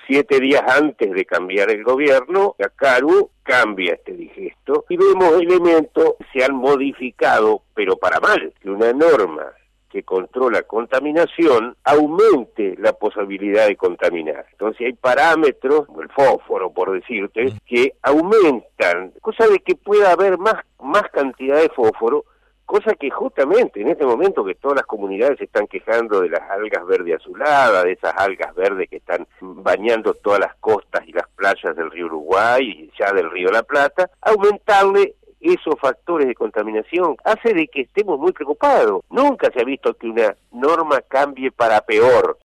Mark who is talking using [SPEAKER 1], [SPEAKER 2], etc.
[SPEAKER 1] 7 días antes de cambiar el gobierno, la CARU cambia este digesto y vemos elementos que se han modificado, pero para mal, que una norma que controla contaminación aumente la posibilidad de contaminar. Entonces hay parámetros, como el fósforo, por decirte, que aumentan, cosa de que pueda haber más cantidad de fósforo, cosa que justamente en este momento que todas las comunidades se están quejando de las algas verde azuladas, de esas algas verdes que están bañando todas las costas y las playas del río Uruguay y ya del río La Plata, aumentarle esos factores de contaminación hace de que estemos muy preocupados. Nunca se ha visto que una norma cambie para peor.